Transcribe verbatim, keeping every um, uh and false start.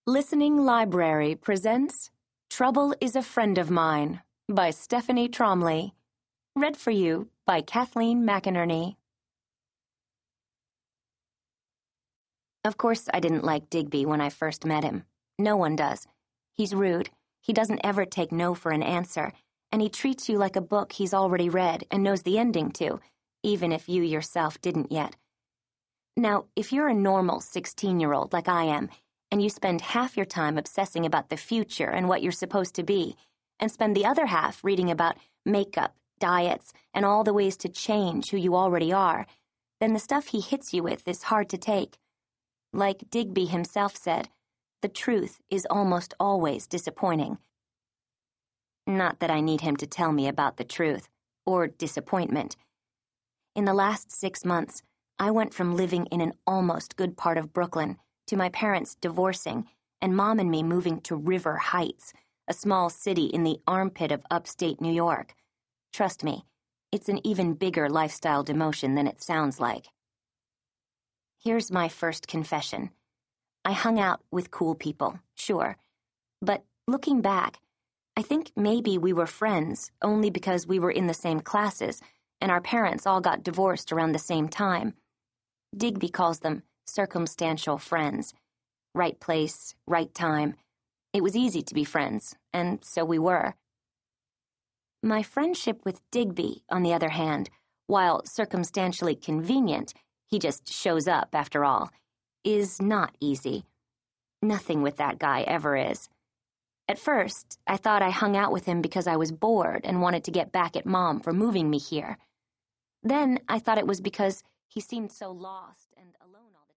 Listening Library presents Trouble is a Friend of Mine by Stephanie Tromley. Read for you by Kathleen McInerney. Of course, I didn't like Digby when I first met him. No one does. He's rude. He doesn't ever take no for an answer, and he treats you like a book he's already read and knows the ending to, even if you yourself didn't yet. Now, if you're a normal sixteen-year-old like I am, and you spend half your time obsessing about the future and what you're supposed to be, and spend the other half reading about makeup, diets, and all the ways to change who you already are, then the stuff he hits you with is hard to take. Like Digby himself said, the truth is almost always disappointing. Not that I need him to tell me about the truth, or disappointment. In the last six months, I went from living in an almost good part of Brooklyn to my parents divorcing and Mom and me moving to River Heights, a small city in the armpit of upstate New York. Trust me, it's an even bigger lifestyle demotion than it sounds like. Here's my first confession. I hung out with cool people, sure. But looking back, I think maybe we were friends only because we were in the same classes and our parents all got divorced around the same time. Digby calls them circumstantial friends. Right place, right time. It was easy to be friends, and so we were. My friendship with Digby, on the other hand, while circumstantially convenient, he just shows up after all, is not easy. Nothing with that guy ever is. At first, I thought I hung out with him because I was bored and wanted to get back at Mom for moving me here. Then I thought it was because he seemed so lost and alone all